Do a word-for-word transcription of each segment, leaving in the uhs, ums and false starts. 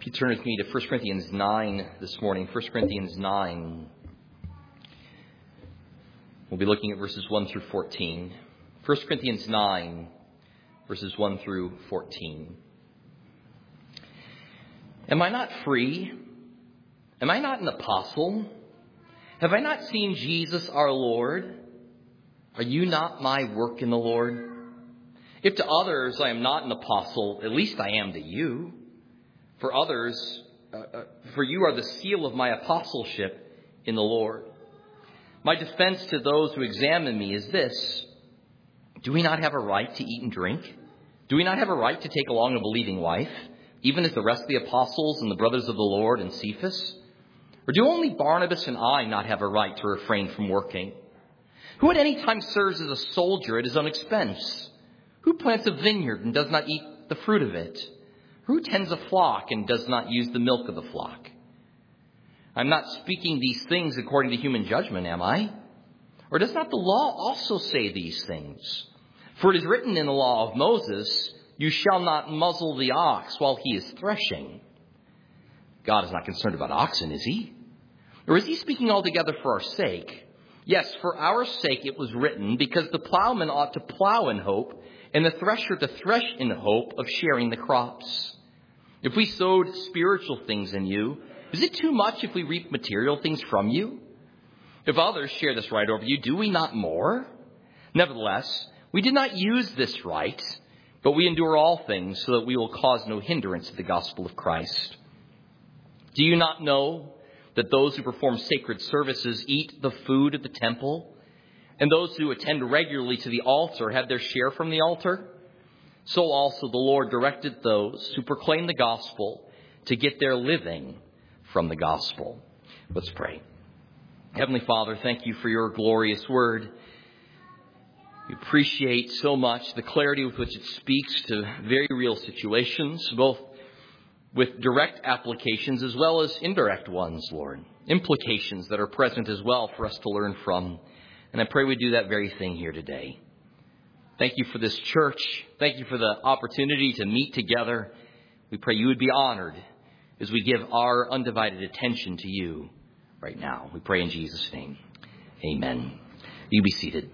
If you turn with me to First Corinthians nine this morning, First Corinthians nine, we'll be looking at verses one through fourteen. First Corinthians nine, verses one through fourteen. Am I not free? Am I not an apostle? Have I not seen Jesus our Lord? Are you not my work in the Lord? If to others I am not an apostle, at least I am to you. For others, uh, uh, for you are the seal of my apostleship in the Lord. My defense to those who examine me is this: do we not have a right to eat and drink? Do we not have a right to take along a believing wife, even as the rest of the apostles and the brothers of the Lord and Cephas? Or do only Barnabas and I not have a right to refrain from working? Who at any time serves as a soldier at his own expense? Who plants a vineyard and does not eat the fruit of it? Who tends a flock and does not use the milk of the flock? I'm not speaking these things according to human judgment, am I? Or does not the law also say these things? For it is written in the law of Moses, you shall not muzzle the ox while he is threshing. God is not concerned about oxen, is he? Or is he speaking altogether for our sake? Yes, for our sake it was written, because the plowman ought to plow in hope, and the thresher to thresh in hope of sharing the crops. If we sowed spiritual things in you, is it too much if we reap material things from you? If others share this right over you, do we not more? Nevertheless, we did not use this right, but we endure all things so that we will cause no hindrance to the gospel of Christ. Do you not know that those who perform sacred services eat the food of the temple, and those who attend regularly to the altar have their share from the altar? So also the Lord directed those who proclaim the gospel to get their living from the gospel. Let's pray. Heavenly Father, thank you for your glorious word. We appreciate so much the clarity with which it speaks to very real situations, both with direct applications as well as indirect ones, Lord. Implications that are present as well for us to learn from. And I pray we do that very thing here today. Thank you for this church. Thank you for the opportunity to meet together. We pray you would be honored as we give our undivided attention to you right now. We pray in Jesus' name. Amen. You be seated.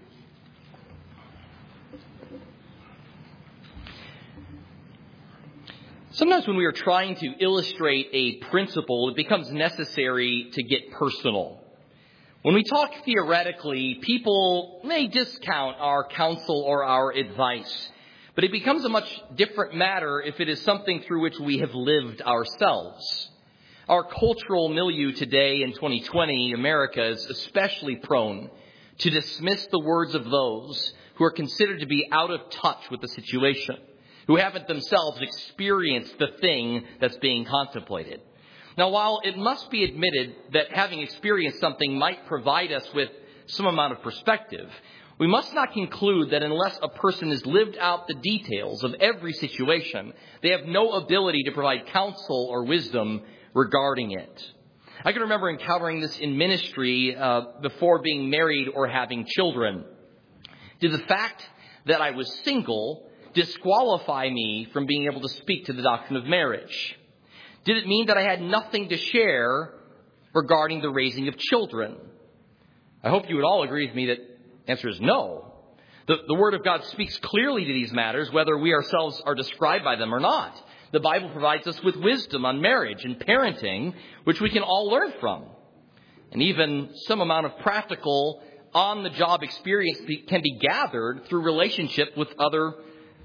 Sometimes when we are trying to illustrate a principle, it becomes necessary to get personal. When we talk theoretically, people may discount our counsel or our advice, but it becomes a much different matter if it is something through which we have lived ourselves. Our cultural milieu today in twenty twenty, America, is especially prone to dismiss the words of those who are considered to be out of touch with the situation, who haven't themselves experienced the thing that's being contemplated. Now, while it must be admitted that having experienced something might provide us with some amount of perspective, we must not conclude that unless a person has lived out the details of every situation, they have no ability to provide counsel or wisdom regarding it. I can remember encountering this in ministry uh, before being married or having children. Did the fact that I was single disqualify me from being able to speak to the doctrine of marriage? Did it mean that I had nothing to share regarding the raising of children? I hope you would all agree with me that the answer is no. The, the Word of God speaks clearly to these matters, whether we ourselves are described by them or not. The Bible provides us with wisdom on marriage and parenting, which we can all learn from. And even some amount of practical, on-the-job experience can be gathered through relationship with other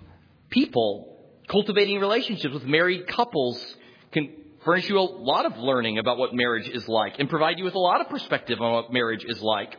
people. Cultivating relationships with married couples can furnish you a lot of learning about what marriage is like and provide you with a lot of perspective on what marriage is like.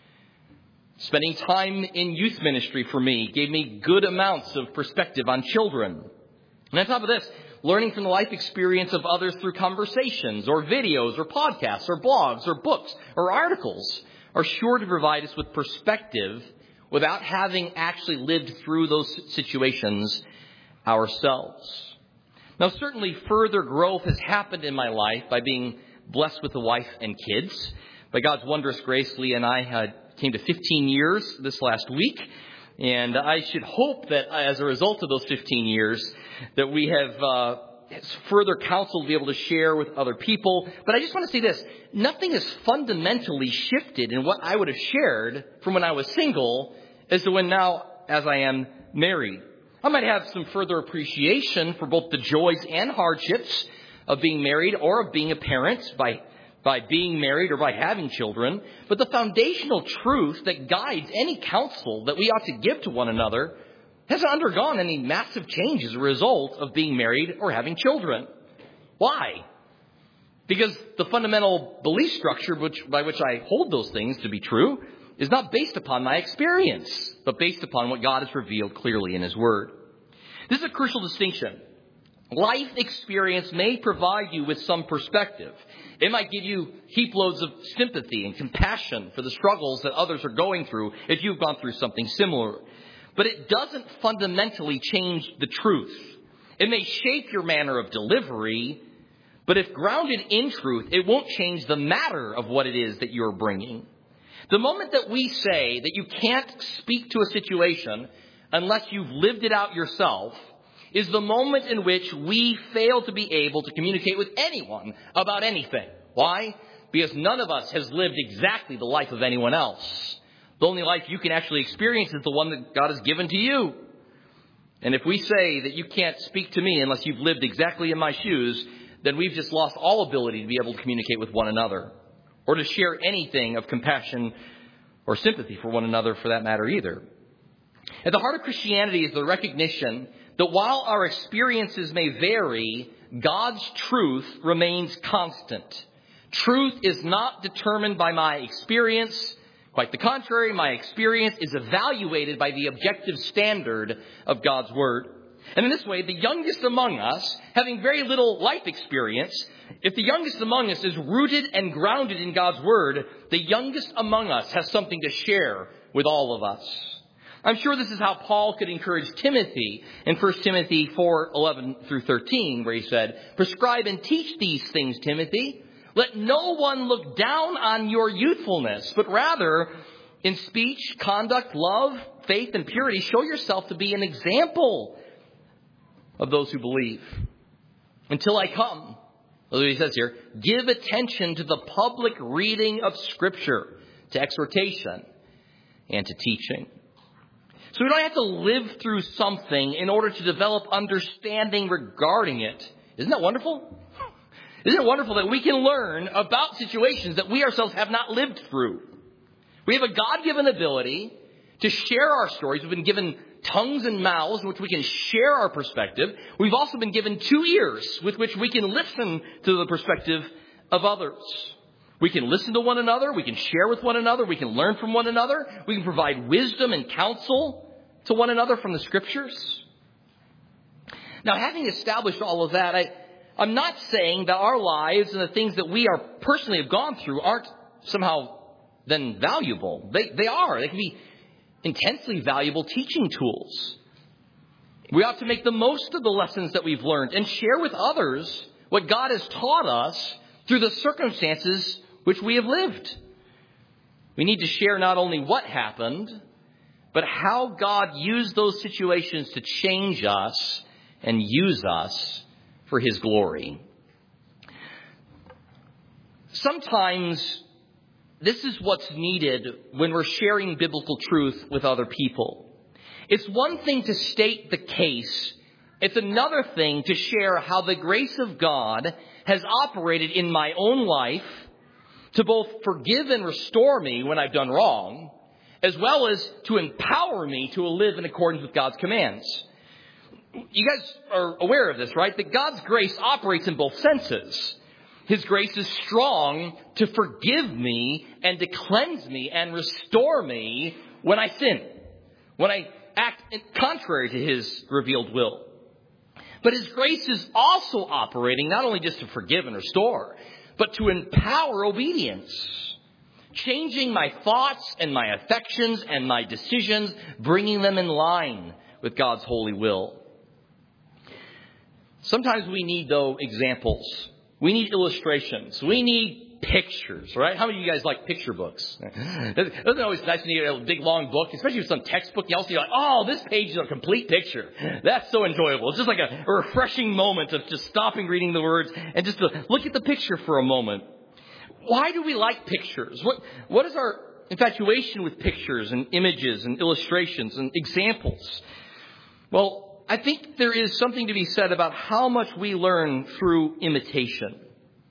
Spending time in youth ministry for me gave me good amounts of perspective on children. And on top of this, learning from the life experience of others through conversations or videos or podcasts or blogs or books or articles are sure to provide us with perspective without having actually lived through those situations ourselves. Now, certainly further growth has happened in my life by being blessed with a wife and kids. By God's wondrous grace, Leah and I had came to fifteen years this last week. And I should hope that as a result of those fifteen years, that we have uh, further counsel to be able to share with other people. But I just want to say this. Nothing has fundamentally shifted in what I would have shared from when I was single as to when now as I am married. I might have some further appreciation for both the joys and hardships of being married or of being a parent by, by being married or by having children. But the foundational truth that guides any counsel that we ought to give to one another hasn't undergone any massive change as a result of being married or having children. Why? Because the fundamental belief structure which, by which I hold those things to be true is not based upon my experience, but based upon what God has revealed clearly in His Word. This is a crucial distinction. Life experience may provide you with some perspective. It might give you heap loads of sympathy and compassion for the struggles that others are going through if you've gone through something similar. But it doesn't fundamentally change the truth. It may shape your manner of delivery, but if grounded in truth, it won't change the matter of what it is that you're bringing. The moment that we say that you can't speak to a situation unless you've lived it out yourself is the moment in which we fail to be able to communicate with anyone about anything. Why? Because none of us has lived exactly the life of anyone else. The only life you can actually experience is the one that God has given to you. And if we say that you can't speak to me unless you've lived exactly in my shoes, then we've just lost all ability to be able to communicate with one another or to share anything of compassion or sympathy for one another for that matter either. At the heart of Christianity is the recognition that while our experiences may vary, God's truth remains constant. Truth is not determined by my experience. Quite the contrary, my experience is evaluated by the objective standard of God's Word. And in this way, the youngest among us, having very little life experience, if the youngest among us is rooted and grounded in God's Word, the youngest among us has something to share with all of us. I'm sure this is how Paul could encourage Timothy in First Timothy four, eleven through thirteen, where he said, "Prescribe and teach these things, Timothy. Let no one look down on your youthfulness, but rather in speech, conduct, love, faith, and purity, show yourself to be an example of those who believe. Until I come," that's what he says here, "give attention to the public reading of Scripture, to exhortation, and to teaching." So we don't have to live through something in order to develop understanding regarding it. Isn't that wonderful? Isn't it wonderful that we can learn about situations that we ourselves have not lived through? We have a God-given ability to share our stories. We've been given tongues and mouths in which we can share our perspective. We've also been given two ears with which we can listen to the perspective of others. We can listen to one another. We can share with one another. We can learn from one another. We can provide wisdom and counsel to one another from the Scriptures. Now, having established all of that, I, I'm not saying that our lives and the things that we are personally have gone through aren't somehow then valuable. They, they are. They can be intensely valuable teaching tools. We ought to make the most of the lessons that we've learned and share with others what God has taught us through the circumstances which we have lived. We need to share not only what happened, but how God used those situations to change us and use us for His glory. Sometimes this is what's needed when we're sharing biblical truth with other people. It's one thing to state the case. It's another thing to share how the grace of God has operated in my own life to both forgive and restore me when I've done wrong, as well as to empower me to live in accordance with God's commands. You guys are aware of this, right? That God's grace operates in both senses. His grace is strong to forgive me and to cleanse me and restore me when I sin, when I act contrary to His revealed will. But His grace is also operating not only just to forgive and restore, but to empower obedience, changing my thoughts and my affections and my decisions, bringing them in line with God's holy will. Sometimes we need, though, examples. We need illustrations. We need pictures, right? How many of you guys like picture books? Isn't it always nice when you get a big, long book, especially with some textbook, you also you're like, oh, this page is a complete picture. That's so enjoyable. It's just like a, a refreshing moment of just stopping reading the words and just to look at the picture for a moment. Why do we like pictures? What, what is our infatuation with pictures and images and illustrations and examples? Well, I think there is something to be said about how much we learn through imitation.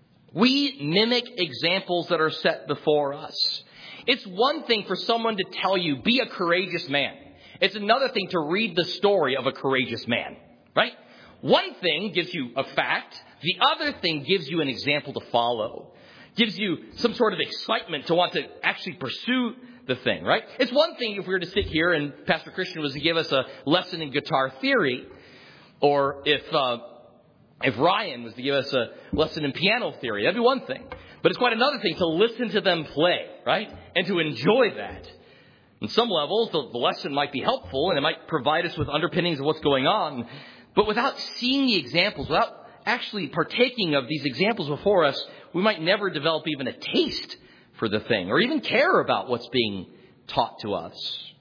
We mimic examples that are set before us. It's one thing for someone to tell you, be a courageous man. It's another thing to read the story of a courageous man, right? One thing gives you a fact. The other thing gives you an example to follow. Gives you some sort of excitement to want to actually pursue the thing, right? It's one thing if we were to sit here and Pastor Christian was to give us a lesson in guitar theory, or if uh, if Ryan was to give us a lesson in piano theory. That'd be one thing. But it's quite another thing to listen to them play, right? And to enjoy that. On some levels, the, the lesson might be helpful and it might provide us with underpinnings of what's going on. But without seeing the examples, without actually partaking of these examples before us, we might never develop even a taste for the thing or even care about what's being taught to us.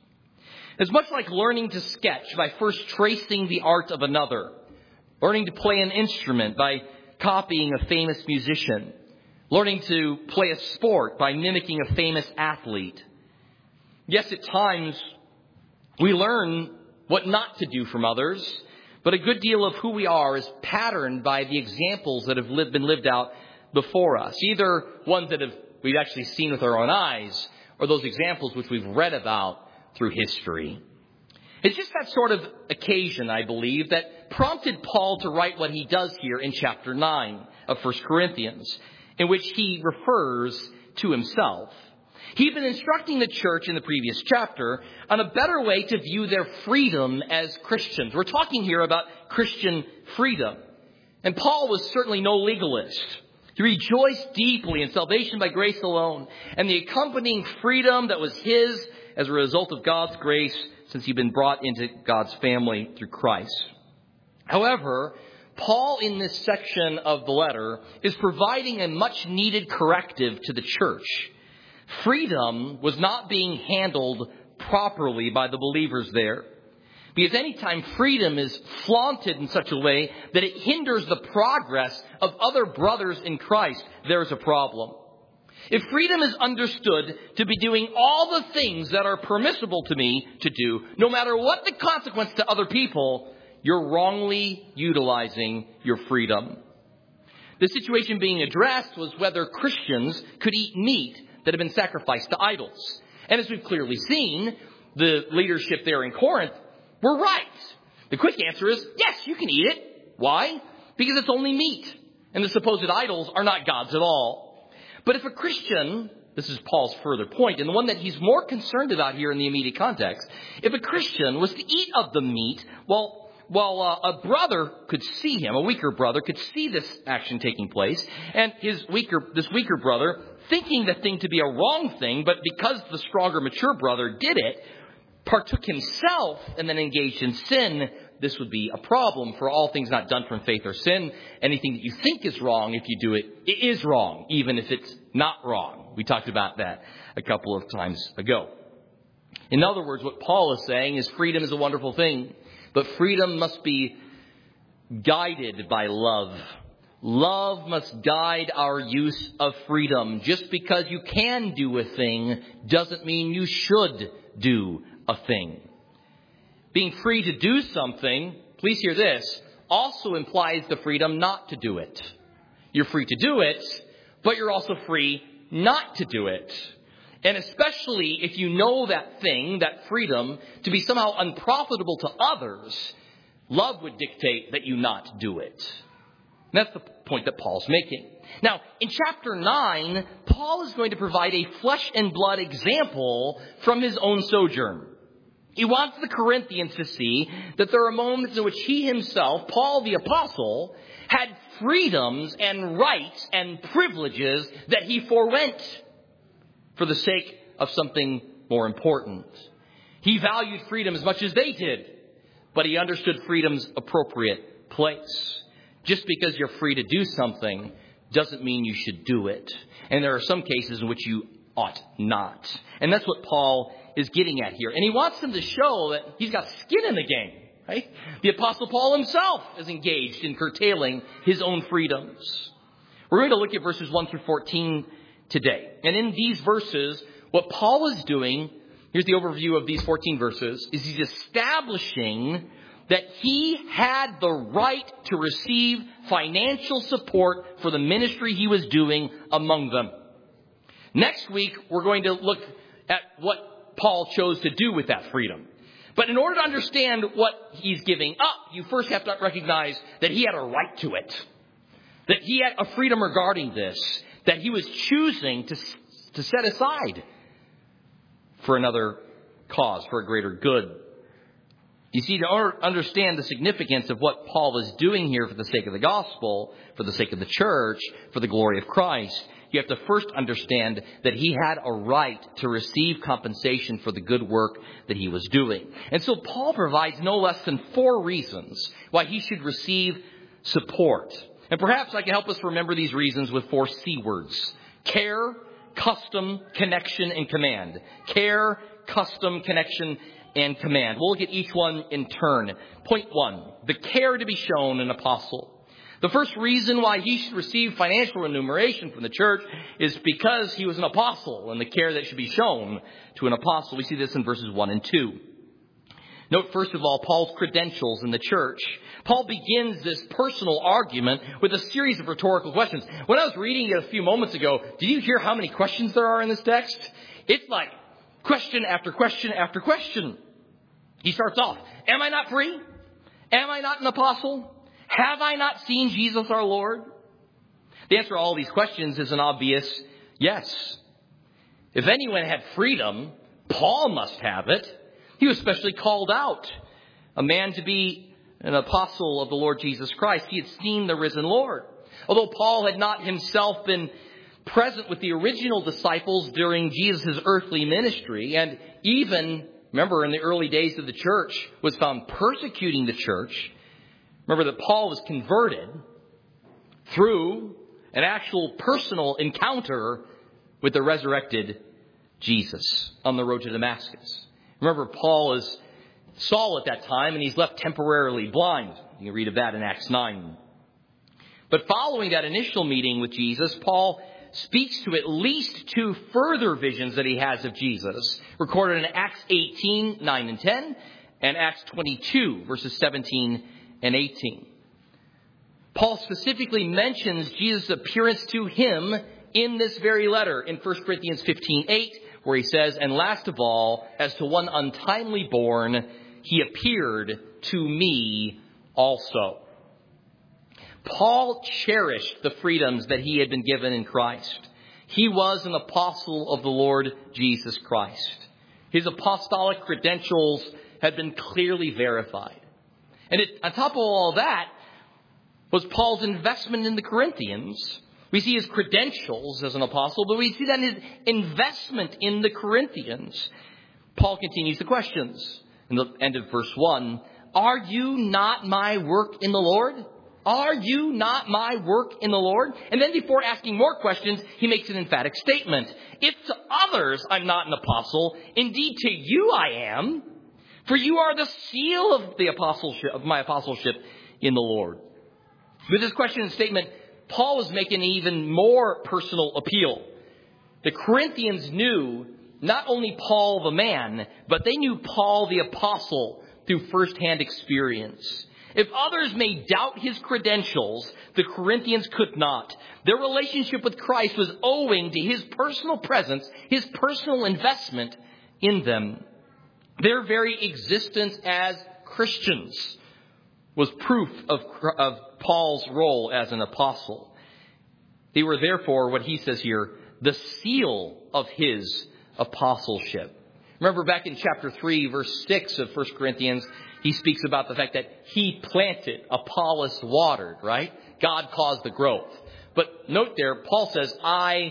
It's much like learning to sketch by first tracing the art of another, learning to play an instrument by copying a famous musician, learning to play a sport by mimicking a famous athlete. Yes, at times we learn what not to do from others, but a good deal of who we are is patterned by the examples that have lived, been lived out before us, either ones that have we've actually seen with our own eyes or those examples which we've read about through history. It's just that sort of occasion, I believe, that prompted Paul to write what he does here in chapter nine of First Corinthians, in which he refers to himself. He'd been instructing the church in the previous chapter on a better way to view their freedom as Christians. We're talking here about Christian freedom. And Paul was certainly no legalist. He rejoiced deeply in salvation by grace alone and the accompanying freedom that was his as a result of God's grace since he'd been brought into God's family through Christ. However, Paul in this section of the letter is providing a much needed corrective to the church. Freedom was not being handled properly by the believers there. Because anytime freedom is flaunted in such a way that it hinders the progress of other brothers in Christ, there is a problem. If freedom is understood to be doing all the things that are permissible to me to do, no matter what the consequence to other people, you're wrongly utilizing your freedom. The situation being addressed was whether Christians could eat meat that had been sacrificed to idols. And as we've clearly seen, the leadership there in Corinth were right. The quick answer is, yes, you can eat it. Why? Because it's only meat. And the supposed idols are not gods at all. But if a Christian, this is Paul's further point, and the one that he's more concerned about here in the immediate context, if a Christian was to eat of the meat, well, while uh, a brother could see him, a weaker brother could see this action taking place, and his weaker, this weaker brother, thinking the thing to be a wrong thing, but because the stronger, mature brother did it, partook himself and then engaged in sin, this would be a problem. For all things not done from faith or sin, anything that you think is wrong, if you do it, it is wrong, even if it's not wrong. We talked about that a couple of times ago. In other words, what Paul is saying is freedom is a wonderful thing, but freedom must be guided by love. Love must guide our use of freedom. Just because you can do a thing doesn't mean you should do a thing. Being free to do something, please hear this, also implies the freedom not to do it. You're free to do it, but you're also free not to do it. And especially if you know that thing, that freedom, to be somehow unprofitable to others, love would dictate that you not do it. And that's the point that Paul's making. Now, in chapter nine, Paul is going to provide a flesh and blood example from his own sojourn. He wants the Corinthians to see that there are moments in which he himself, Paul the apostle, had freedoms and rights and privileges that he forwent for the sake of something more important. He valued freedom as much as they did, but he understood freedom's appropriate place. Just because you're free to do something doesn't mean you should do it. And there are some cases in which you ought not. And that's what Paul is getting at here. And he wants them to show that he's got skin in the game, right? The Apostle Paul himself is engaged in curtailing his own freedoms. We're going to look at verses one through fourteen today. And in these verses, what Paul is doing, here's the overview of these fourteen verses, is he's establishing that he had the right to receive financial support for the ministry he was doing among them. Next week, we're going to look at what Paul chose to do with that freedom. But in order to understand what he's giving up, you first have to recognize that he had a right to it. That he had a freedom regarding this. That he was choosing to, to set aside for another cause, for a greater good. You see, to understand the significance of what Paul was doing here for the sake of the gospel, for the sake of the church, for the glory of Christ, you have to first understand that he had a right to receive compensation for the good work that he was doing. And so Paul provides no less than four reasons why he should receive support. And perhaps I can help us remember these reasons with four C words. Care, custom, connection, and command. Care, custom, connection, and command. We'll look at each one in turn. Point one, the care to be shown an apostle. The first reason why he should receive financial remuneration from the church is because he was an apostle and the care that should be shown to an apostle. We see this in verses one and two. Note, first of all, Paul's credentials in the church. Paul begins this personal argument with a series of rhetorical questions. When I was reading it a few moments ago, did you hear how many questions there are in this text? It's like question after question after question. He starts off, am I not free? Am I not an apostle? Have I not seen Jesus our Lord? The answer to all these questions is an obvious yes. If anyone had freedom, Paul must have it. He was specially called out, a man to be an apostle of the Lord Jesus Christ. He had seen the risen Lord. Although Paul had not himself been present with the original disciples during Jesus' earthly ministry, and even, remember, in the early days of the church, was found persecuting the church. Remember that Paul was converted through an actual personal encounter with the resurrected Jesus on the road to Damascus. Remember, Paul is Saul at that time, and he's left temporarily blind. You can read of that in Acts nine. But following that initial meeting with Jesus, Paul speaks to at least two further visions that he has of Jesus, recorded in Acts eighteen, nine and ten, and Acts twenty-two, verses seventeen and eighteen. Paul specifically mentions Jesus' appearance to him in this very letter in First Corinthians fifteen, eight, where he says, and last of all, as to one untimely born, he appeared to me also. Paul cherished the freedoms that he had been given in Christ. He was an apostle of the Lord Jesus Christ. His apostolic credentials had been clearly verified. And it, on top of all that was Paul's investment in the Corinthians. We see his credentials as an apostle, but we see that his investment in the Corinthians. Paul continues the questions in the end of verse one. Are you not my work in the Lord? Are you not my work in the Lord? And then before asking more questions, he makes an emphatic statement. If to others I'm not an apostle, indeed to you I am. For you are the seal of the apostleship, of my apostleship in the Lord. With this question and statement, Paul was making an even more personal appeal. The Corinthians knew not only Paul the man, but they knew Paul the apostle through firsthand experience. If others may doubt his credentials, the Corinthians could not. Their relationship with Christ was owing to his personal presence, his personal investment in them. Their very existence as Christians was proof of, of Paul's role as an apostle. They were therefore, what he says here, the seal of his apostleship. Remember back in chapter three, verse six of First Corinthians, he speaks about the fact that he planted, Apollos watered, right? God caused the growth. But note there, Paul says, I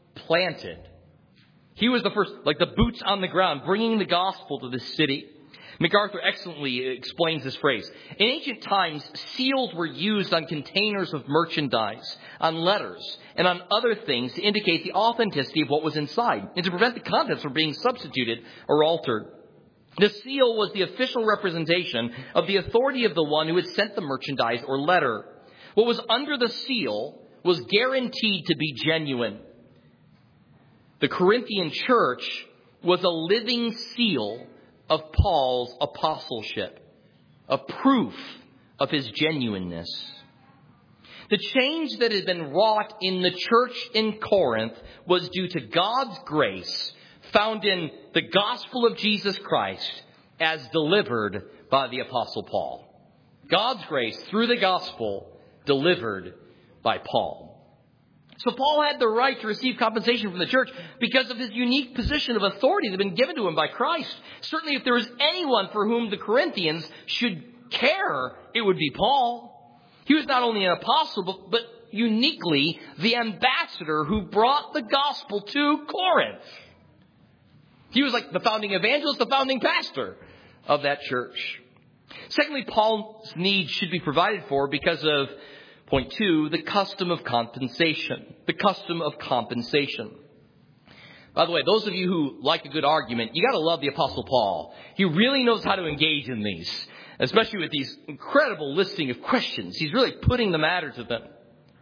planted. He was the first, like the boots on the ground, bringing the gospel to this city. MacArthur excellently explains this phrase. In ancient times, seals were used on containers of merchandise, on letters, and on other things to indicate the authenticity of what was inside, and to prevent the contents from being substituted or altered. The seal was the official representation of the authority of the one who had sent the merchandise or letter. What was under the seal was guaranteed to be genuine. The Corinthian church was a living seal of Paul's apostleship, a proof of his genuineness. The change that had been wrought in the church in Corinth was due to God's grace found in the gospel of Jesus Christ as delivered by the Apostle Paul. God's grace through the gospel delivered by Paul. So Paul had the right to receive compensation from the church because of his unique position of authority that had been given to him by Christ. Certainly if there was anyone for whom the Corinthians should care, it would be Paul. He was not only an apostle, but, but uniquely the ambassador who brought the gospel to Corinth. He was like the founding evangelist, the founding pastor of that church. Secondly, Paul's needs should be provided for because of, point two, the custom of compensation. The custom of compensation. By the way, those of you who like a good argument, you got to love the Apostle Paul. He really knows how to engage in these, especially with these incredible listing of questions. He's really putting the matter to them.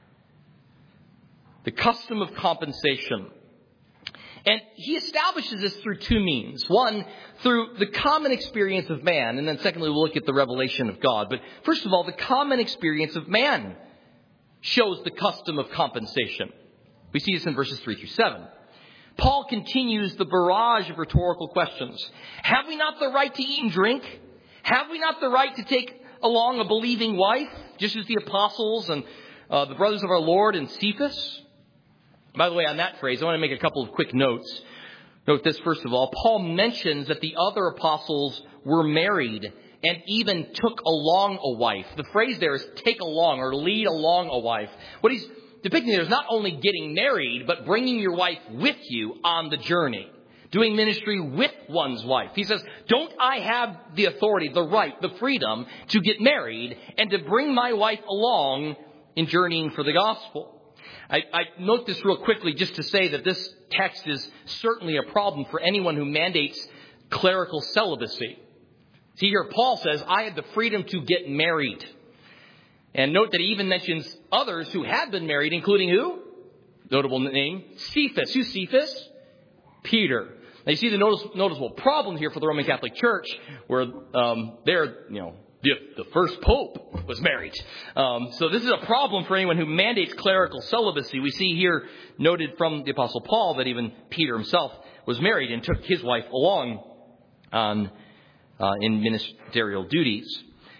The custom of compensation. And he establishes this through two means. One, through the common experience of man. And then secondly, we'll look at the revelation of God. But first of all, the common experience of man shows the custom of compensation. We see this in verses three through seven. Paul continues the barrage of rhetorical questions. Have we not the right to eat and drink? Have we not the right to take along a believing wife, just as the apostles and uh, the brothers of our Lord and Cephas? By the way, on that phrase, I want to make a couple of quick notes. Note this, first of all. Paul mentions that the other apostles were married and even took along a wife. The phrase there is take along or lead along a wife. What he's depicting there is not only getting married, but bringing your wife with you on the journey. Doing ministry with one's wife. He says, don't I have the authority, the right, the freedom to get married and to bring my wife along in journeying for the gospel? I, I note this real quickly just to say that this text is certainly a problem for anyone who mandates clerical celibacy. See here, Paul says, I have the freedom to get married. And note that he even mentions others who have been married, including who? Notable name, Cephas. Who's Cephas? Peter. Now you see the notice, noticeable problem here for the Roman Catholic Church, where um, they're, you know, The, the first pope was married. Um, so this is a problem for anyone who mandates clerical celibacy. We see here noted from the Apostle Paul that even Peter himself was married and took his wife along on, uh, in ministerial duties.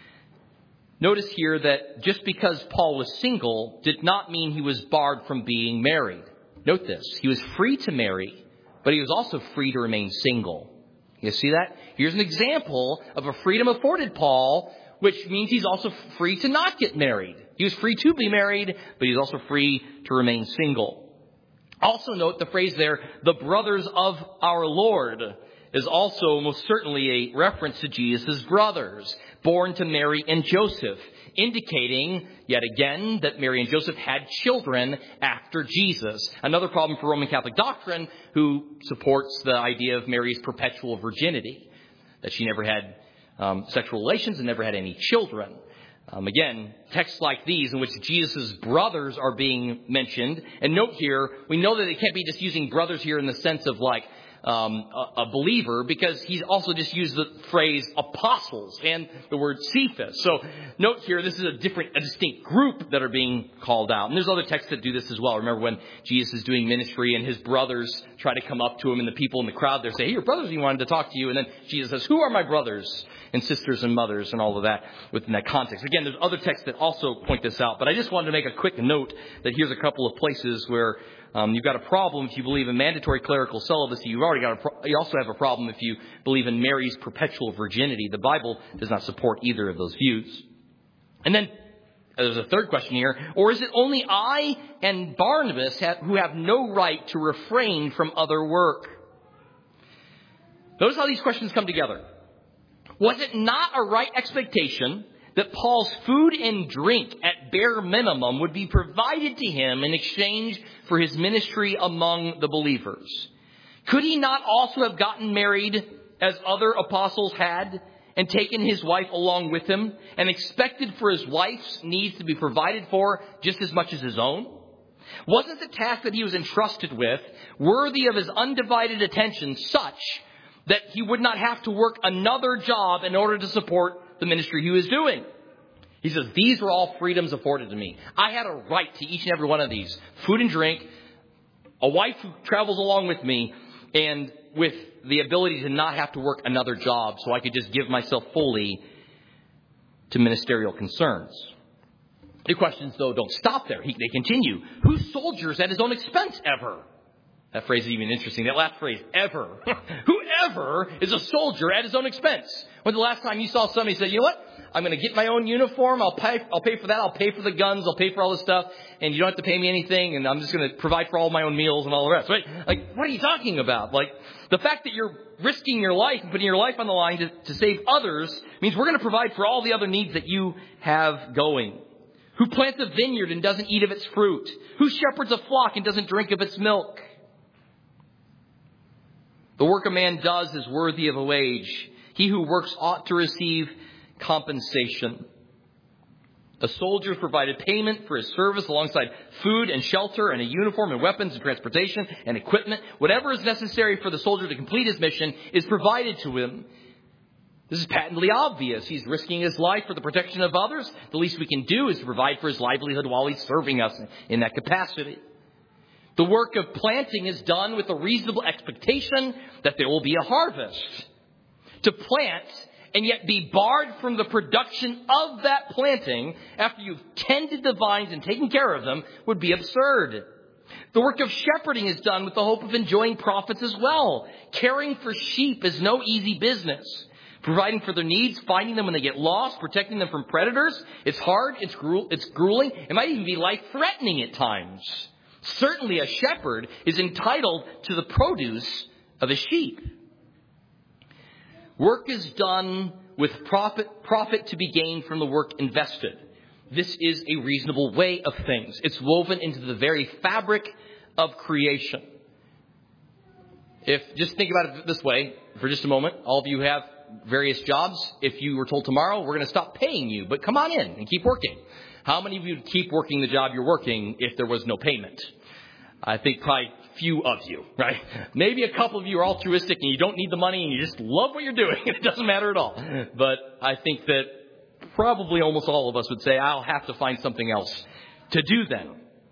Notice here that just because Paul was single did not mean he was barred from being married. Note this. He was free to marry, but he was also free to remain single. You see that? Here's an example of a freedom afforded Paul, which means he's also free to not get married. He was free to be married, but he's also free to remain single. Also note the phrase there, the brothers of our Lord, is also most certainly a reference to Jesus' brothers, born to Mary and Joseph, indicating, yet again, that Mary and Joseph had children after Jesus. Another problem for Roman Catholic doctrine, who supports the idea of Mary's perpetual virginity, that she never had um, sexual relations and never had any children. Um, again, texts like these in which Jesus' brothers are being mentioned. And note here, we know that it can't be just using brothers here in the sense of like Um, a, a believer, because he's also just used the phrase apostles and the word Cephas. So note here, this is a different, a distinct group that are being called out. And there's other texts that do this as well. Remember when Jesus is doing ministry and his brothers try to come up to him and the people in the crowd there say, hey, your brothers even wanted to talk to you. And then Jesus says, who are my brothers and sisters and mothers and all of that within that context. Again, there's other texts that also point this out. But I just wanted to make a quick note that here's a couple of places where Um, you've got a problem if you believe in mandatory clerical celibacy. You've already got a pro- you also have a problem if you believe in Mary's perpetual virginity. The Bible does not support either of those views. And then there's a third question here. Or is it only I and Barnabas have, who have no right to refrain from other work? Notice how these questions come together. Was it not a right expectation that Paul's food and drink at bare minimum would be provided to him in exchange for his ministry among the believers? Could he not also have gotten married as other apostles had and taken his wife along with him and expected for his wife's needs to be provided for just as much as his own? Wasn't the task that he was entrusted with worthy of his undivided attention such that he would not have to work another job in order to support the ministry he was doing? He says, these were all freedoms afforded to me. I had a right to each and every one of these. Food and drink, a wife who travels along with me, and with the ability to not have to work another job so I could just give myself fully to ministerial concerns. The questions, though, don't stop there. He, they continue. Who soldiers at his own expense ever? That phrase is even interesting. That last phrase, ever. Whoever is a soldier at his own expense. When's the last time you saw somebody say, you know what? I'm going to get my own uniform. I'll pay, I'll pay for that. I'll pay for the guns. I'll pay for all this stuff. And you don't have to pay me anything. And I'm just going to provide for all my own meals and all the rest. Right? Like, what are you talking about? Like, the fact that you're risking your life and putting your life on the line to, to save others means we're going to provide for all the other needs that you have going. Who plants a vineyard and doesn't eat of its fruit? Who shepherds a flock and doesn't drink of its milk? The work a man does is worthy of a wage. He who works ought to receive compensation. A soldier is provided payment for his service alongside food and shelter and a uniform and weapons and transportation and equipment. Whatever is necessary for the soldier to complete his mission is provided to him. This is patently obvious. He's risking his life for the protection of others. The least we can do is to provide for his livelihood while he's serving us in that capacity. The work of planting is done with a reasonable expectation that there will be a harvest. To plant and yet be barred from the production of that planting after you've tended the vines and taken care of them would be absurd. The work of shepherding is done with the hope of enjoying profits as well. Caring for sheep is no easy business. Providing for their needs, finding them when they get lost, protecting them from predators. It's hard, it's, gru- it's grueling. It might even be life-threatening at times. Certainly a shepherd is entitled to the produce of his sheep. Work is done with profit, profit to be gained from the work invested. This is a reasonable way of things. It's woven into the very fabric of creation. If, just think about it this way for just a moment. All of you have various jobs. If you were told tomorrow, we're going to stop paying you, but come on in and keep working. How many of you would keep working the job you're working if there was no payment? I think probably few of you, right? Maybe a couple of you are altruistic and you don't need the money and you just love what you're doing. It doesn't matter at all. But I think that probably almost all of us would say, I'll have to find something else to do then.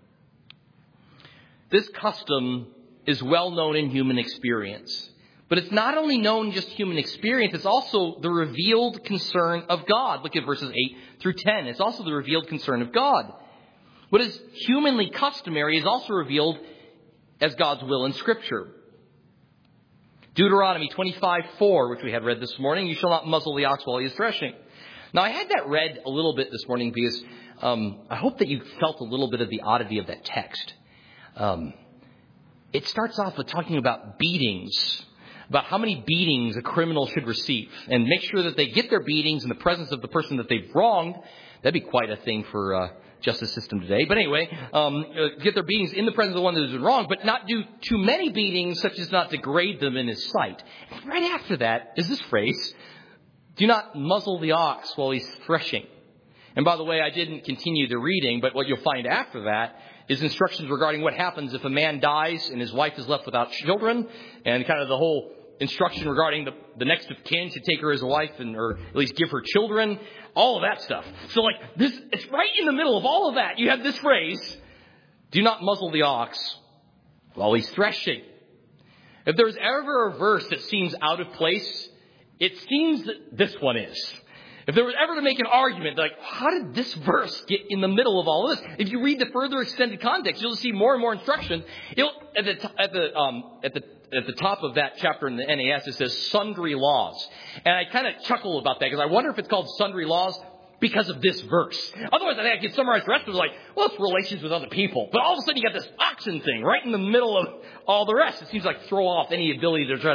This custom is well known in human experience. But it's not only known just human experience, it's also the revealed concern of God. Look at verses eight through ten. It's also the revealed concern of God. What is humanly customary is also revealed as God's will in Scripture. Deuteronomy twenty-five four, which we had read this morning, you shall not muzzle the ox while he is threshing. Now, I had that read a little bit this morning because um, I hope that you felt a little bit of the oddity of that text. Um, it starts off with talking about beatings, about how many beatings a criminal should receive, and make sure that they get their beatings in the presence of the person that they've wronged. That'd be quite a thing for uh, justice system today. But anyway, um, uh, get their beatings in the presence of the one that has been wrong, but not do too many beatings such as not degrade them in his sight. And right after that is this phrase, do not muzzle the ox while he's threshing. And by the way, I didn't continue the reading, but what you'll find after that is instructions regarding what happens if a man dies and his wife is left without children, and kind of the whole instruction regarding the, the next of kin to take her as a wife and or at least give her children, all of that stuff. So like this, it's right in the middle of all of that. You have this phrase, do not muzzle the ox while he's threshing. If there's ever a verse that seems out of place, it seems that this one is. If there was ever to make an argument, like, how did this verse get in the middle of all of this? If you read the further extended context, you'll see more and more instruction. It'll, at the at the um, at the at the top of that chapter in the N A S, it says sundry laws, and I kind of chuckle about that because I wonder if it's called sundry laws because of this verse. Otherwise, I think I could summarize the rest of it like, well, it's relations with other people. But all of a sudden, you got this oxen thing right in the middle of all the rest. It seems like throw off any ability to try to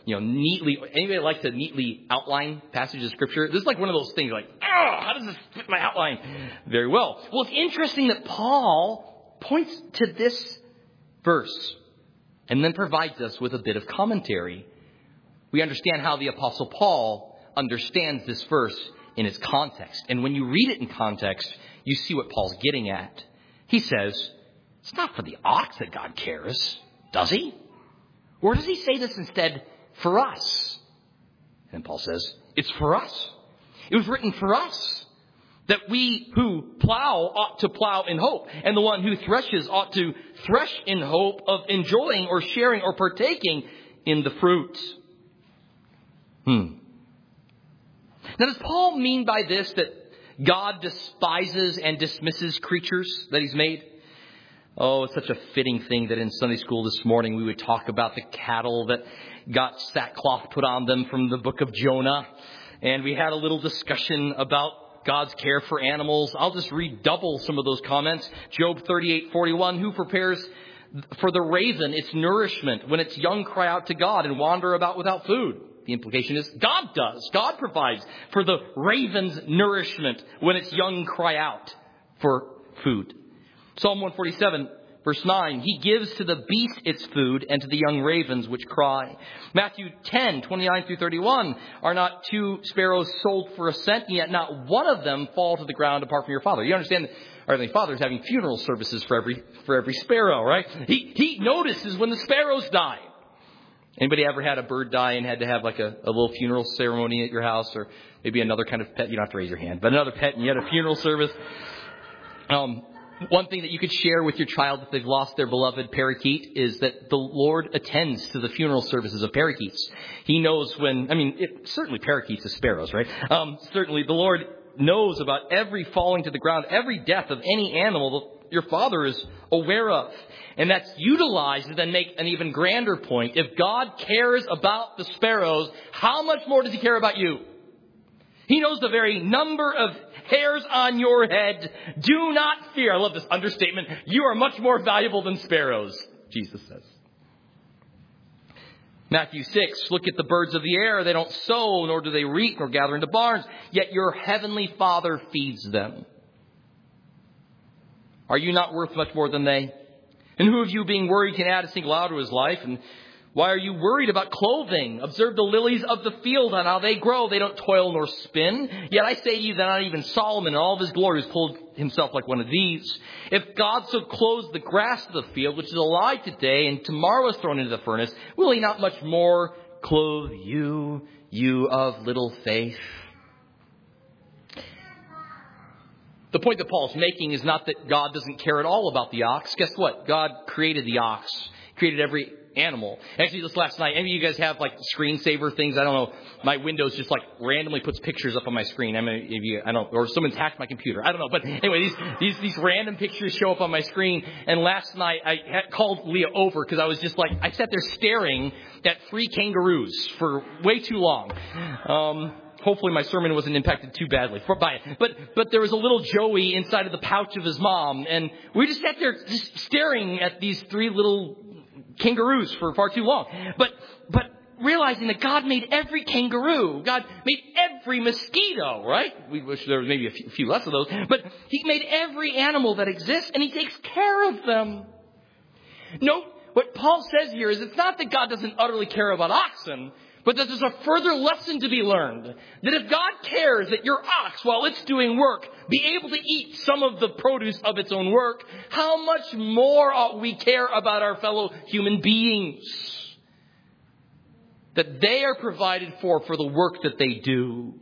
you know, neatly, anybody like to neatly outline passages of Scripture? This is like one of those things like, oh, how does this fit my outline? Very well. Well, it's interesting that Paul points to this verse and then provides us with a bit of commentary. We understand how the Apostle Paul understands this verse in its context. And when you read it in context, you see what Paul's getting at. He says, it's not for the ox that God cares, does he? Or does he say this instead for us? And Paul says, it's for us. It was written for us that we who plow ought to plow in hope, and the one who threshes ought to thresh in hope of enjoying or sharing or partaking in the fruit. Hmm. Now, does Paul mean by this that God despises and dismisses creatures that he's made? Oh, it's such a fitting thing that in Sunday school this morning we would talk about the cattle that got sackcloth put on them from the book of Jonah. And we had a little discussion about God's care for animals. I'll just redouble some of those comments. Job thirty-eight forty-one, who prepares for the raven its nourishment when its young cry out to God and wander about without food? The implication is God does. God provides for the raven's nourishment when its young cry out for food. Psalm one forty-seven, verse nine, he gives to the beast its food and to the young ravens which cry. Matthew ten, twenty-nine through thirty-one, are not two sparrows sold for a cent, and yet not one of them fall to the ground apart from your Father. You understand that our Heavenly Father is having funeral services for every for every sparrow, right? He, he notices when the sparrows die. Anybody ever had a bird die and had to have like a, a little funeral ceremony at your house, or maybe another kind of pet? You don't have to raise your hand, but another pet, and you had a funeral service. Um, One thing that you could share with your child if they've lost their beloved parakeet is that the Lord attends to the funeral services of parakeets. He knows when, I mean, it, certainly parakeets are sparrows, right? Um, certainly the Lord knows about every falling to the ground, every death of any animal that your Father is aware of. And that's utilized to then make an even grander point. If God cares about the sparrows, how much more does he care about you? He knows the very number of hairs on your head. Do not fear. I love this understatement. You are much more valuable than sparrows, Jesus says. Matthew six, look at the birds of the air. They don't sow, nor do they reap, nor gather into barns. Yet your heavenly Father feeds them. Are you not worth much more than they? And who of you being worried can add a single hour to his life? And why are you worried about clothing? Observe the lilies of the field and how they grow. They don't toil nor spin. Yet I say to you that not even Solomon in all of his glory has clothed himself like one of these. If God so clothes the grass of the field, which is alive today and tomorrow is thrown into the furnace, will he not much more clothe you, you of little faith? The point that Paul's making is not that God doesn't care at all about the ox. Guess what? God created the ox, created every animal. Actually, just last night, any of you guys have like screensaver things? I don't know. My Windows just like randomly puts pictures up on my screen. I mean, if you, I don't, or someone's hacked my computer. I don't know. But anyway, these these these random pictures show up on my screen. And last night, I had called Leah over because I was just like, I sat there staring at three kangaroos for way too long. Um, Hopefully my sermon wasn't impacted too badly by it. But but there was a little Joey inside of the pouch of his mom. And we just sat there just staring at these three little kangaroos for far too long. But but realizing that God made every kangaroo. God made every mosquito, right? We wish there was maybe a few, a few less of those. But he made every animal that exists, and he takes care of them. Note, what Paul says here is it's not that God doesn't utterly care about oxen, but that there's a further lesson to be learned. That if God cares that your ox, while it's doing work, be able to eat some of the produce of its own work, how much more ought we care about our fellow human beings? That they are provided for for the work that they do.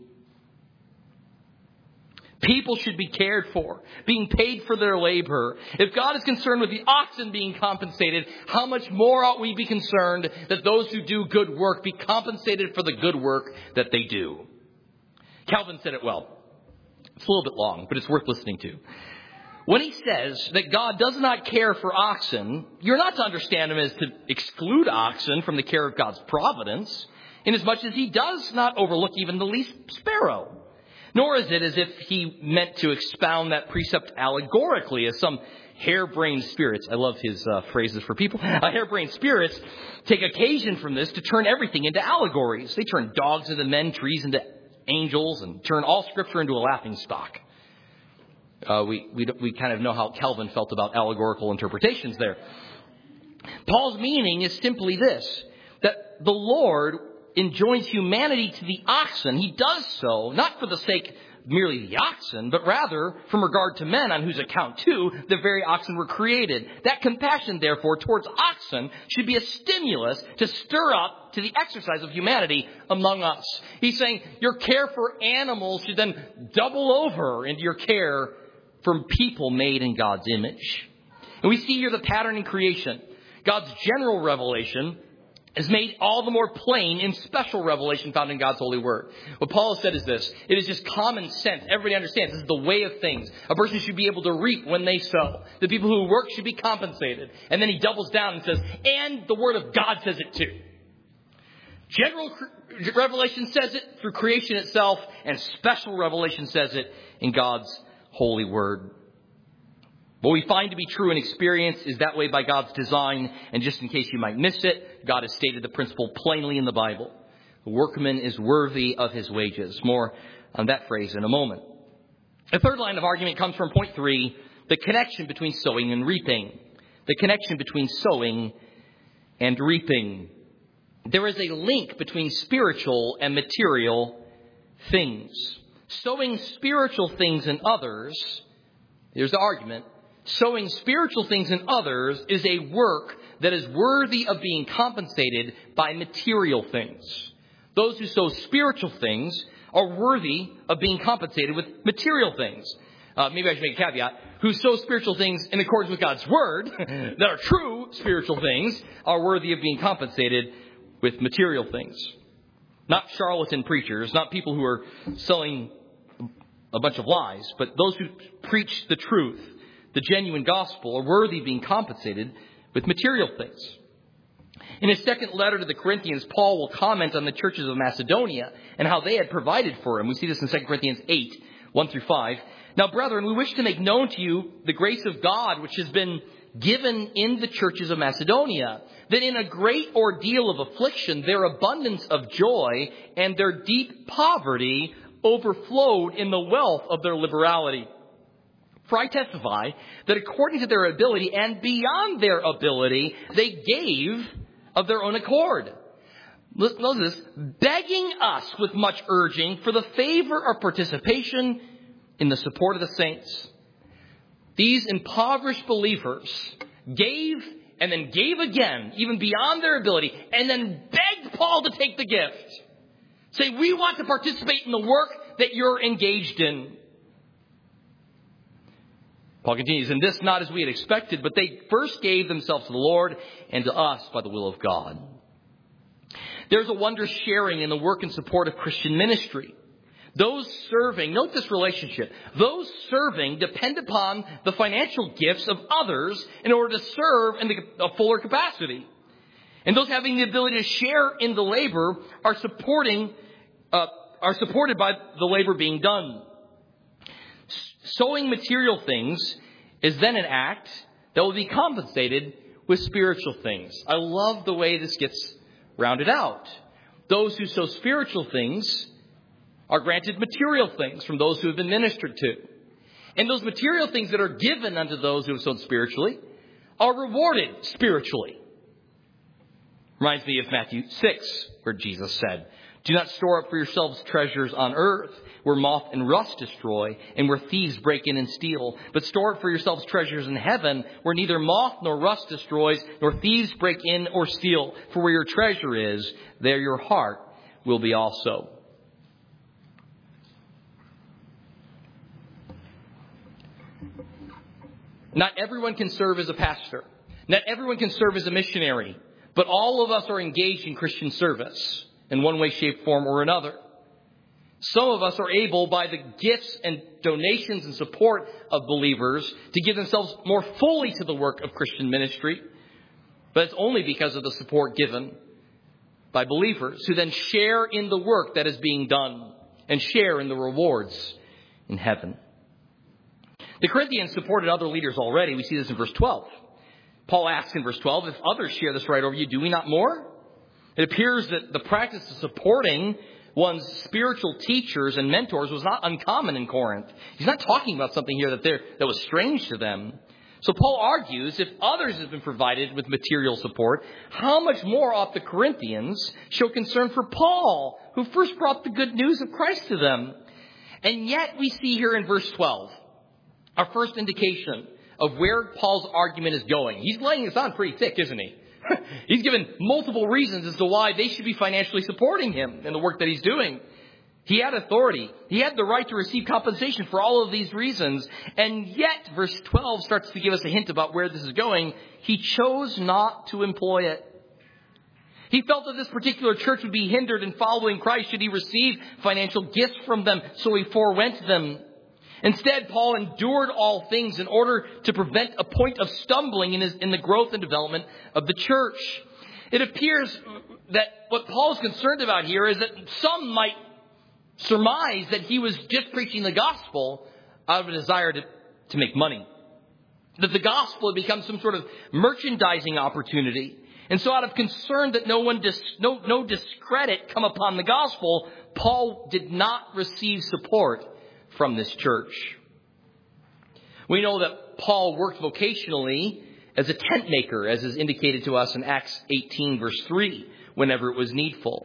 People should be cared for, being paid for their labor. If God is concerned with the oxen being compensated, how much more ought we be concerned that those who do good work be compensated for the good work that they do? Calvin said it well. It's a little bit long, but it's worth listening to. When he says that God does not care for oxen, you're not to understand him as to exclude oxen from the care of God's providence, inasmuch as he does not overlook even the least sparrow. Nor is it as if he meant to expound that precept allegorically as some harebrained spirits, I love his uh, phrases for people, uh, harebrained spirits take occasion from this to turn everything into allegories. They turn dogs into men, trees into angels, and turn all Scripture into a laughing stock. Uh, we, we, we kind of know how Calvin felt about allegorical interpretations there. Paul's meaning is simply this, that the Lord enjoins humanity to the oxen. He does so, not for the sake merely the oxen, but rather from regard to men on whose account, too, the very oxen were created. That compassion, therefore, towards oxen should be a stimulus to stir up to the exercise of humanity among us. He's saying your care for animals should then double over into your care for people made in God's image. And we see here the pattern in creation. God's general revelation is made all the more plain in special revelation found in God's holy word. What Paul has said is this. It is just common sense. Everybody understands this is the way of things. A person should be able to reap when they sow. The people who work should be compensated. And then he doubles down and says, and the word of God says it too. General revelation says it through creation itself, and special revelation says it in God's holy word. What we find to be true in experience is that way by God's design. And just in case you might miss it, God has stated the principle plainly in the Bible. The workman is worthy of his wages. More on that phrase in a moment. The third line of argument comes from point three, the connection between sowing and reaping. The connection between sowing and reaping. There is a link between spiritual and material things. Sowing spiritual things in others, here's the argument, sowing spiritual things in others is a work that is worthy of being compensated by material things. Those who sow spiritual things are worthy of being compensated with material things. Uh, maybe I should make a caveat. Who sow spiritual things in accordance with God's word, that are true spiritual things, are worthy of being compensated with material things. Not charlatan preachers, not people who are selling a bunch of lies, but those who preach the truth, the genuine gospel, are worthy of being compensated with material things. In his second letter to the Corinthians, Paul will comment on the churches of Macedonia and how they had provided for him. We see this in Second Corinthians eight, one through five. Now, brethren, we wish to make known to you the grace of God which has been given in the churches of Macedonia, that in a great ordeal of affliction, their abundance of joy and their deep poverty overflowed in the wealth of their liberality. For I testify that according to their ability and beyond their ability, they gave of their own accord. Notice this, begging us with much urging for the favor of participation in the support of the saints. These impoverished believers gave and then gave again, even beyond their ability, and then begged Paul to take the gift. Say, we want to participate in the work that you're engaged in. Paul continues, and this not as we had expected, but they first gave themselves to the Lord and to us by the will of God. There's a wondrous sharing in the work and support of Christian ministry. Those serving, note this relationship, those serving depend upon the financial gifts of others in order to serve in the, a fuller capacity. And those having the ability to share in the labor are supporting, uh, are supported by the labor being done. Sowing material things is then an act that will be compensated with spiritual things. I love the way this gets rounded out. Those who sow spiritual things are granted material things from those who have been ministered to. And those material things that are given unto those who have sown spiritually are rewarded spiritually. Reminds me of Matthew six, where Jesus said, do not store up for yourselves treasures on earth, where moth and rust destroy, and where thieves break in and steal. But store up for yourselves treasures in heaven, where neither moth nor rust destroys, nor thieves break in or steal. For where your treasure is, there your heart will be also. Not everyone can serve as a pastor. Not everyone can serve as a missionary. But all of us are engaged in Christian service in one way, shape, form, or another. Some of us are able, by the gifts and donations and support of believers, to give themselves more fully to the work of Christian ministry. But it's only because of the support given by believers who then share in the work that is being done and share in the rewards in heaven. The Corinthians supported other leaders already. We see this in verse twelve. Paul asks in verse twelve, if others share this right over you, do we not more? It appears that the practice of supporting one's spiritual teachers and mentors was not uncommon in Corinth. He's not talking about something here that, that was strange to them. So Paul argues, if others have been provided with material support, how much more ought the Corinthians show concern for Paul, who first brought the good news of Christ to them? And yet we see here in verse twelve, our first indication of where Paul's argument is going. He's laying this on pretty thick, isn't he? He's given multiple reasons as to why they should be financially supporting him in the work that he's doing. He had authority. He had the right to receive compensation for all of these reasons. And yet, verse twelve starts to give us a hint about where this is going. He chose not to employ it. He felt that this particular church would be hindered in following Christ should he receive financial gifts from them, so he forewent them. Instead, Paul endured all things in order to prevent a point of stumbling in, his, in the growth and development of the church. It appears that what Paul is concerned about here is that some might surmise that he was just preaching the gospel out of a desire to, to make money. That the gospel had become some sort of merchandising opportunity. And so out of concern that no one dis, no, no discredit come upon the gospel, Paul did not receive support from this church. We know that Paul worked vocationally as a tent maker, as is indicated to us in Acts eighteen, verse three, whenever it was needful.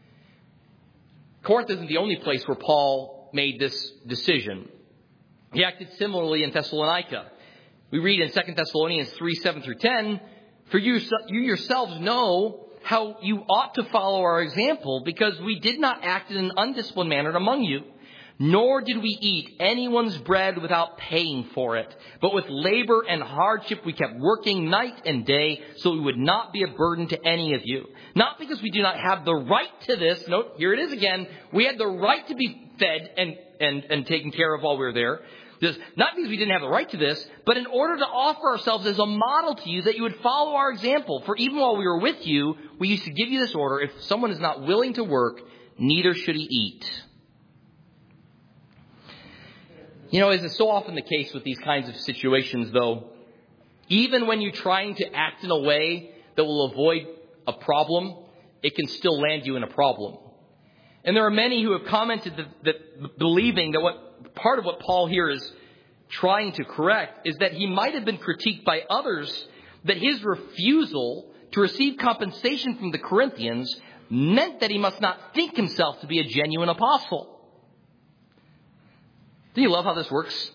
Corinth isn't the only place where Paul made this decision. He acted similarly in Thessalonica. We read in Second Thessalonians three, seven through ten, for you, you yourselves know how you ought to follow our example, because we did not act in an undisciplined manner among you. Nor did we eat anyone's bread without paying for it. But with labor and hardship we kept working night and day, so we would not be a burden to any of you. Not because we do not have the right to this. Note, here it is again. We had the right to be fed and, and, and taken care of while we were there. This, not because we didn't have the right to this, but in order to offer ourselves as a model to you that you would follow our example. For even while we were with you, we used to give you this order: if someone is not willing to work, neither should he eat. You know, as is so often the case with these kinds of situations, though, even when you're trying to act in a way that will avoid a problem, it can still land you in a problem. And there are many who have commented that, that believing that what part of what Paul here is trying to correct is that he might have been critiqued by others, that his refusal to receive compensation from the Corinthians meant that he must not think himself to be a genuine apostle. Do you love how this works?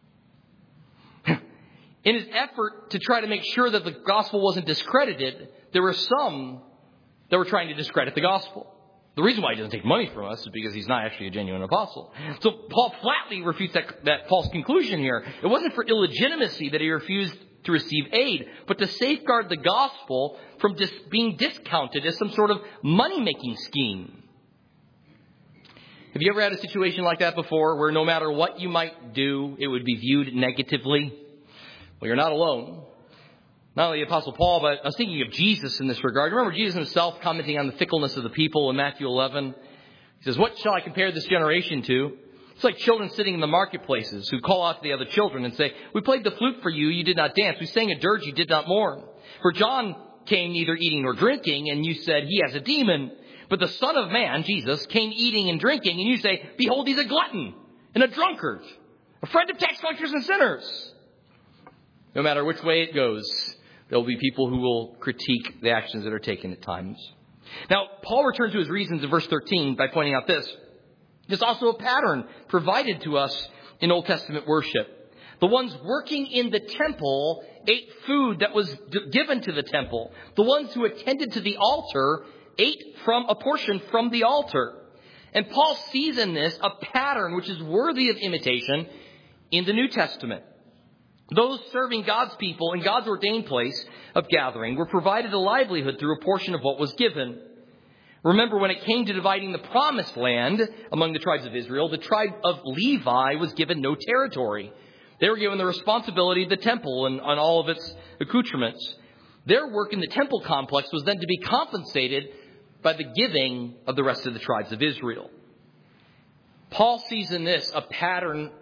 In his effort to try to make sure that the gospel wasn't discredited, there were some that were trying to discredit the gospel. The reason why he doesn't take money from us is because he's not actually a genuine apostle. So Paul flatly refutes that, that false conclusion here. It wasn't for illegitimacy that he refused to receive aid, but to safeguard the gospel from dis- being discounted as some sort of money-making scheme. Have you ever had a situation like that before, where no matter what you might do, it would be viewed negatively? Well, you're not alone. Not only the Apostle Paul, but I was thinking of Jesus in this regard. Remember Jesus himself commenting on the fickleness of the people in Matthew eleven? He says, "What shall I compare this generation to? It's like children sitting in the marketplaces who call out to the other children and say, 'We played the flute for you, you did not dance. We sang a dirge, you did not mourn. For John came neither eating nor drinking, and you said, he has a demon. But the Son of Man, Jesus, came eating and drinking, and you say, behold, he's a glutton and a drunkard, a friend of tax collectors and sinners.'" No matter which way it goes, there will be people who will critique the actions that are taken at times. Now, Paul returns to his reasons in verse thirteen by pointing out this. There's also a pattern provided to us in Old Testament worship. The ones working in the temple ate food that was d- given to the temple. The ones who attended to the altar ate from a portion from the altar. And Paul sees in this a pattern which is worthy of imitation in the New Testament. Those serving God's people in God's ordained place of gathering were provided a livelihood through a portion of what was given. Remember, when it came to dividing the promised land among the tribes of Israel, the tribe of Levi was given no territory. They were given the responsibility of the temple and on all of its accoutrements. Their work in the temple complex was then to be compensated by the giving of the rest of the tribes of Israel. Paul sees in this a pattern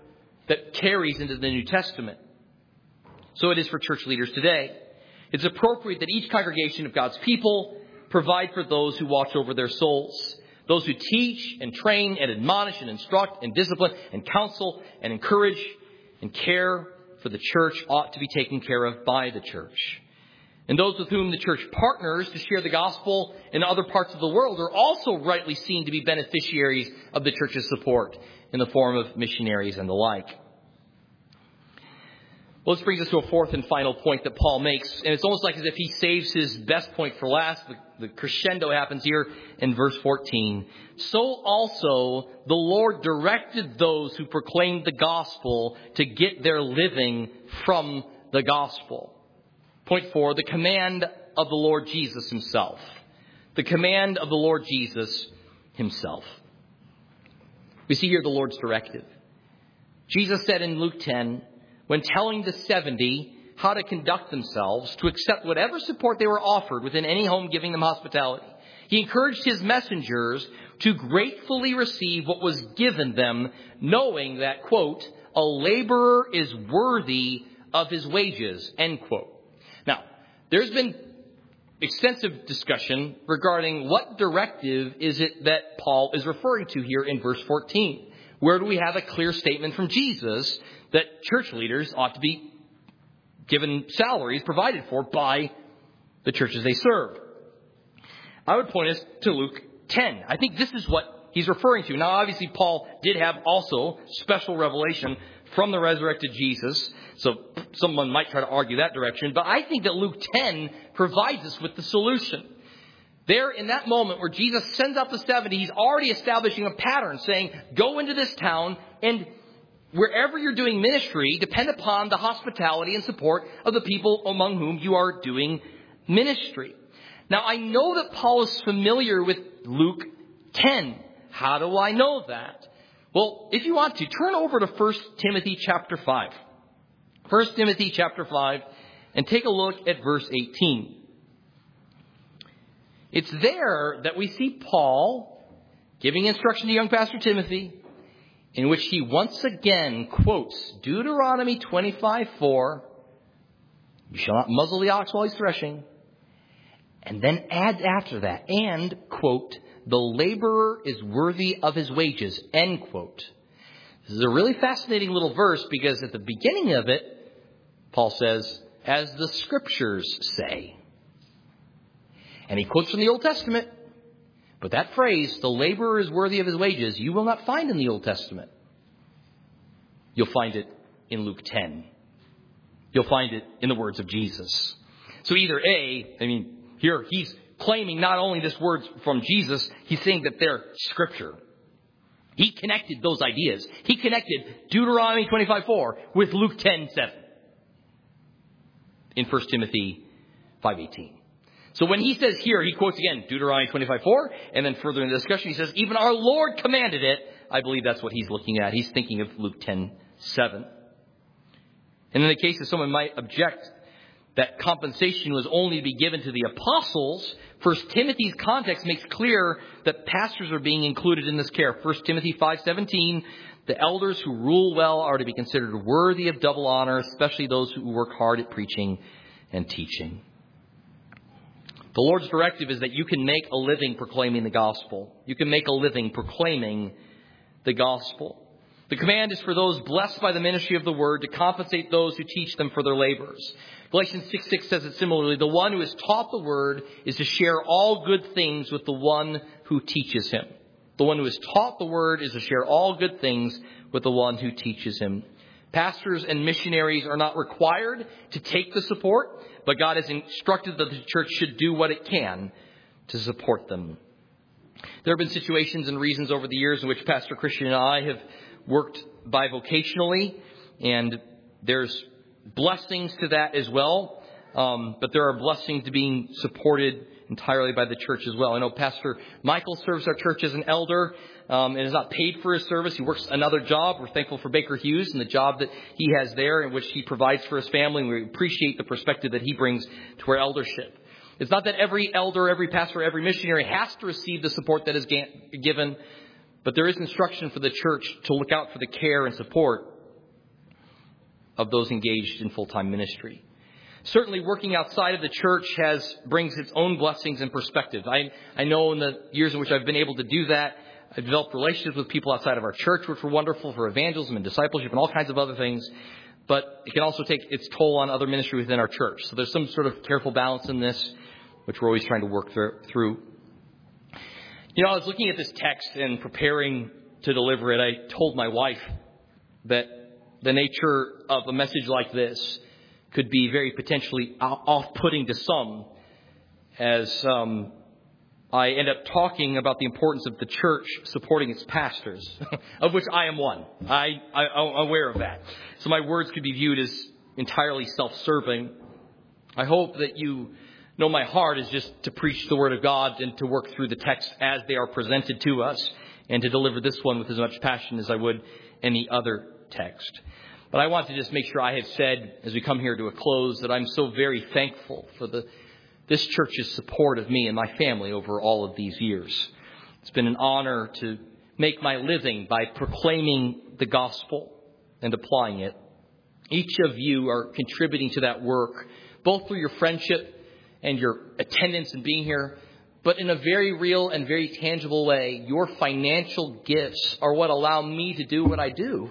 that carries into the New Testament. So it is for church leaders today. It's appropriate that each congregation of God's people provide for those who watch over their souls. Those who teach and train and admonish and instruct and discipline and counsel and encourage and care for the church ought to be taken care of by the church. And those with whom the church partners to share the gospel in other parts of the world are also rightly seen to be beneficiaries of the church's support in the form of missionaries and the like. Well, this brings us to a fourth and final point that Paul makes. And it's almost like as if he saves his best point for last. The, the crescendo happens here in verse fourteen. So also the Lord directed those who proclaimed the gospel to get their living from the gospel. Point four, the command of the Lord Jesus himself. The command of the Lord Jesus himself. We see here the Lord's directive. Jesus said in Luke ten, when telling the seventy how to conduct themselves, to accept whatever support they were offered within any home giving them hospitality, he encouraged his messengers to gratefully receive what was given them, knowing that, quote, a laborer is worthy of his wages, end quote. Now, there's been extensive discussion regarding what directive is it that Paul is referring to here in verse fourteen. Where do we have a clear statement from Jesus that church leaders ought to be given salaries provided for by the churches they serve? I would point us to Luke ten. I think this is what he's referring to. Now, obviously, Paul did have also special revelation from the resurrected Jesus. So someone might try to argue that direction. But I think that Luke ten provides us with the solution. There, in that moment where Jesus sends out the seventy, he's already establishing a pattern saying, go into this town and wherever you're doing ministry, depend upon the hospitality and support of the people among whom you are doing ministry. Now, I know that Paul is familiar with Luke ten. How do I know that? Well, if you want to, turn over to First Timothy chapter five. First Timothy chapter five, and take a look at verse eighteen. It's there that we see Paul giving instruction to young Pastor Timothy, in which he once again quotes Deuteronomy twenty-five four, you shall not muzzle the ox while he's threshing, and then adds after that, and, quote, the laborer is worthy of his wages, end quote. This is a really fascinating little verse because at the beginning of it, Paul says, as the scriptures say. And he quotes from the Old Testament. But that phrase, the laborer is worthy of his wages, you will not find in the Old Testament. You'll find it in Luke ten. You'll find it in the words of Jesus. So either A, I mean, here he's claiming not only this words from Jesus, he's saying that they're scripture. He connected those ideas. He connected Deuteronomy twenty-five four with Luke ten seven in First Timothy five eighteen. So when he says here, he quotes again Deuteronomy twenty-five four, and then further in the discussion, he says, even our Lord commanded it. I believe that's what he's looking at. He's thinking of Luke ten seven. And in the case that someone might object that compensation was only to be given to the apostles, First Timothy's context makes clear that pastors are being included in this care. First Timothy five seventeen, the elders who rule well are to be considered worthy of double honor, especially those who work hard at preaching and teaching. The Lord's directive is that you can make a living proclaiming the gospel. You can make a living proclaiming the gospel. The command is for those blessed by the ministry of the word to compensate those who teach them for their labors. Galatians six six says it similarly. The one who is taught the word is to share all good things with the one who teaches him. The one who is taught the word is to share all good things with the one who teaches him. Pastors and missionaries are not required to take the support, but God has instructed that the church should do what it can to support them. There have been situations and reasons over the years in which Pastor Christian and I have worked bivocationally, and there's blessings to that as well. Um, but there are blessings to being supported entirely by the church as well. I know Pastor Michael serves our church as an elder um, and is not paid for his service. He works another job. We're thankful for Baker Hughes and the job that he has there in which he provides for his family. And we appreciate the perspective that he brings to our eldership. It's not that every elder, every pastor, every missionary has to receive the support that is given, but there is instruction for the church to look out for the care and support of those engaged in full-time ministry. Certainly working outside of the church has brings its own blessings and perspectives. I, I know in the years in which I've been able to do that, I've developed relationships with people outside of our church, which were wonderful for evangelism and discipleship and all kinds of other things. But it can also take its toll on other ministry within our church. So there's some sort of careful balance in this, which we're always trying to work through. You know, I was looking at this text and preparing to deliver it. I told my wife that the nature of a message like this could be very potentially off-putting to some, as um, I end up talking about the importance of the church supporting its pastors, of which I am one. I, I, I'm aware of that. So my words could be viewed as entirely self-serving. I hope that you know my heart is just to preach the Word of God and to work through the text as they are presented to us, and to deliver this one with as much passion as I would any other text. But I want to just make sure I have said, as we come here to a close, that I'm so very thankful for the this church's support of me and my family over all of these years. It's been an honor to make my living by proclaiming the gospel and applying it. Each of you are contributing to that work, both through your friendship and your attendance and being here, but in a very real and very tangible way. Your financial gifts are what allow me to do what I do.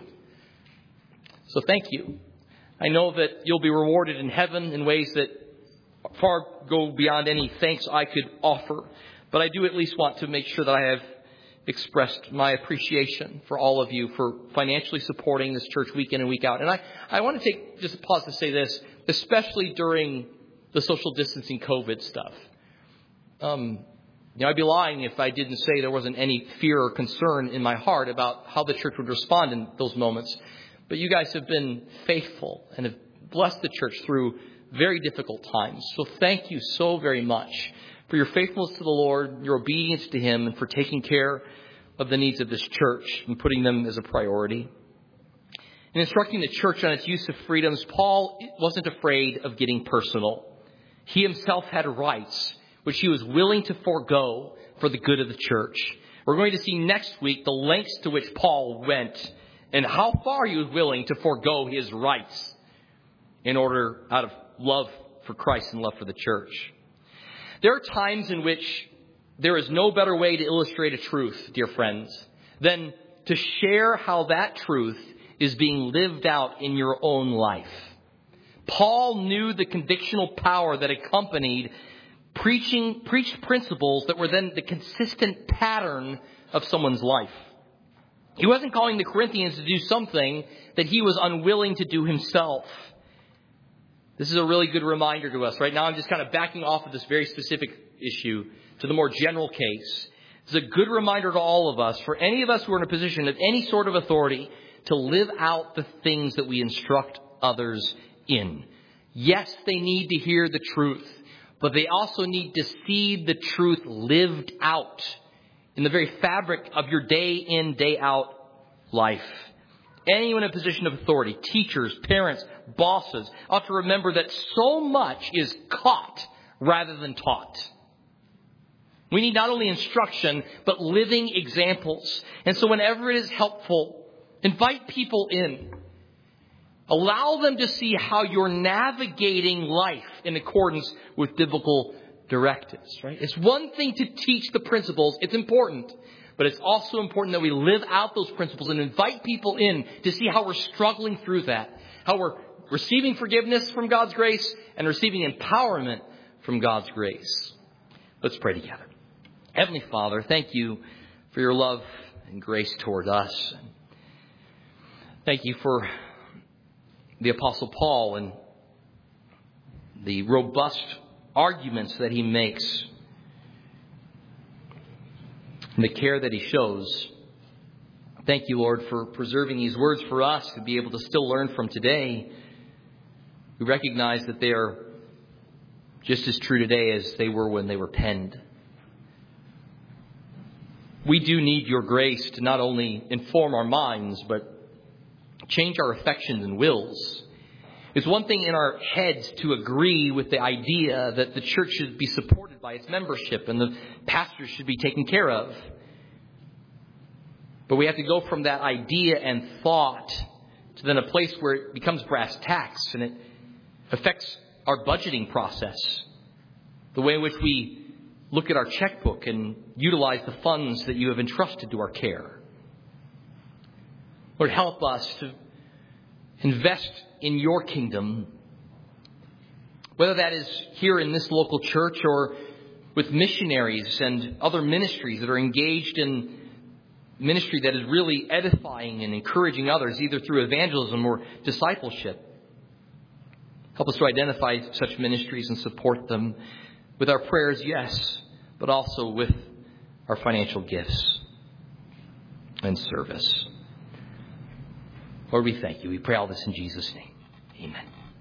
So thank you. I know that you'll be rewarded in heaven in ways that far go beyond any thanks I could offer. But I do at least want to make sure that I have expressed my appreciation for all of you for financially supporting this church week in and week out. And I, I want to take just a pause to say this, especially during the social distancing COVID stuff. Um, you know, I'd be lying if I didn't say there wasn't any fear or concern in my heart about how the church would respond in those moments. But you guys have been faithful and have blessed the church through very difficult times. So thank you so very much for your faithfulness to the Lord, your obedience to Him, and for taking care of the needs of this church and putting them as a priority. In instructing the church on its use of freedoms, Paul wasn't afraid of getting personal. He himself had rights which he was willing to forego for the good of the church. We're going to see next week the lengths to which Paul went and how far he was willing to forego his rights in order, out of love for Christ and love for the church. There are times in which there is no better way to illustrate a truth, dear friends, than to share how that truth is being lived out in your own life. Paul knew the convictional power that accompanied preaching, preached principles that were then the consistent pattern of someone's life. He wasn't calling the Corinthians to do something that he was unwilling to do himself. This is a really good reminder to us. Right now, I'm just kind of backing off of this very specific issue to the more general case. It's a good reminder to all of us, for any of us who are in a position of any sort of authority, to live out the things that we instruct others in. Yes, they need to hear the truth, but they also need to see the truth lived out in the very fabric of your day in, day out life. Anyone in a position of authority, teachers, parents, bosses, ought to remember that so much is caught rather than taught. We need not only instruction, but living examples. And so whenever it is helpful, invite people in. Allow them to see how you're navigating life in accordance with biblical directives, right? It's one thing to teach the principles. It's important. But it's also important that we live out those principles and invite people in to see how we're struggling through that. How we're receiving forgiveness from God's grace and receiving empowerment from God's grace. Let's pray together. Heavenly Father, thank you for your love and grace toward us. Thank you for the Apostle Paul and the robust arguments that he makes and the care that he shows. Thank you, Lord, for preserving these words for us to be able to still learn from today. We recognize that they are just as true today as they were when they were penned. We do need your grace to not only inform our minds, but change our affections and wills. It's one thing in our heads to agree with the idea that the church should be supported by its membership and the pastors should be taken care of. But we have to go from that idea and thought to then a place where it becomes brass tacks and it affects our budgeting process, the way in which we look at our checkbook and utilize the funds that you have entrusted to our care. Lord, help us to invest in your kingdom, whether that is here in this local church or with missionaries and other ministries that are engaged in ministry that is really edifying and encouraging others, either through evangelism or discipleship. Help us to identify such ministries and support them with our prayers, yes, but also with our financial gifts and service. Lord, we thank you. We pray all this in Jesus' name. Amen.